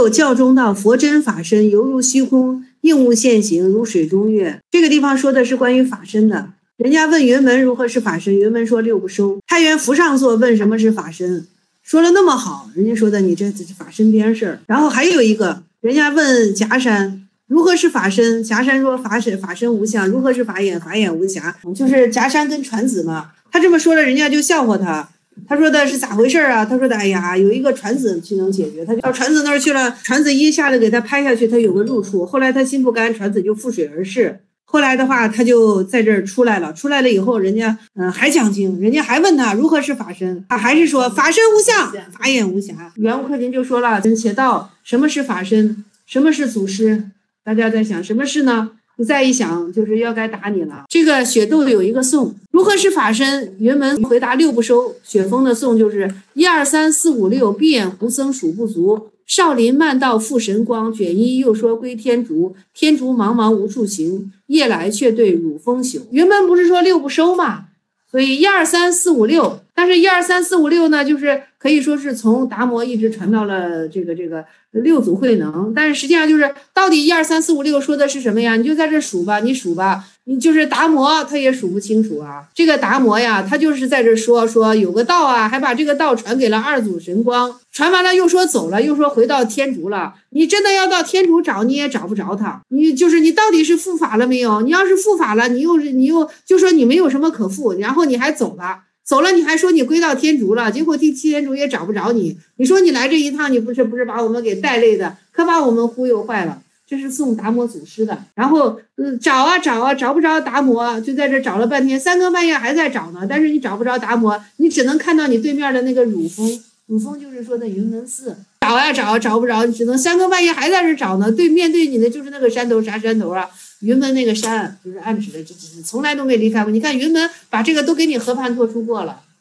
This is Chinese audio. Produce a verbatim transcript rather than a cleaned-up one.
有教中道，佛真法身，犹如虚空，应物现形，如水中月。这个地方说的是关于法身的。人家问云门如何是法身，云门说六不收。太原福上座问什么是法身，说了那么好，人家说的你这这法身边事儿。然后还有一个，人家问夹山如何是法身，夹山说法身法身无相，如何是法眼，法眼无暇。就是夹山跟传子嘛，他这么说了，人家就笑话他。他说的是咋回事啊？他说的，哎呀，有一个传子去能解决，他到传子那儿去了，传子一下子给他拍下去，他有个入处。后来他心不甘，传子就覆水而逝。后来的话，他就在这儿出来了。出来了以后，人家嗯、呃、还讲经，人家还问他如何是法身，他还是说法身无相，法眼无暇。圆悟克勤就说了，且道什么是法身，什么是祖师？大家在想什么是呢？你再一想，就是要该打你了。这个雪窦有一个颂，如何是法身？云门回答六不收。雪峰的颂就是一二三四五六，闭眼胡僧数不足。少林漫道复神光，卷衣又说归天竺。天竺茫茫无处行，夜来却对乳风朽。云门不是说六不收嘛？所以一二三四五六，但是一二三四五六呢，就是可以说是从达摩一直传到了这个这个六祖慧能，但是实际上就是到底一二三四五六说的是什么呀？你就在这数吧，你数吧，你就是达摩他也数不清楚啊。这个达摩呀，他就是在这说说有个道啊，还把这个道传给了二祖神光，传完了又说走了，又说回到天竺了。你真的要到天竺找，你也找不着他。你就是你到底是复法了没有？你要是复法了，你又是你又就说你没有什么可复，然后你还走了。走了你还说你归到天竺了，结果第七天竺也找不着你。你说你来这一趟，你不是不是把我们给带累的，可把我们忽悠坏了。这是送达摩祖师的。然后嗯，找啊找啊，找不着达摩，就在这找了半天，三更半夜还在找呢。但是你找不着达摩，你只能看到你对面的那个乳峰，乳峰就是说的云门寺。找呀找，找不着，你只能三更半夜还在这找呢。对面对你的就是那个山头，啥山头啊？云门那个山，就是暗指的，这这从来都没离开过。你看云门把这个都给你和盘托出过了。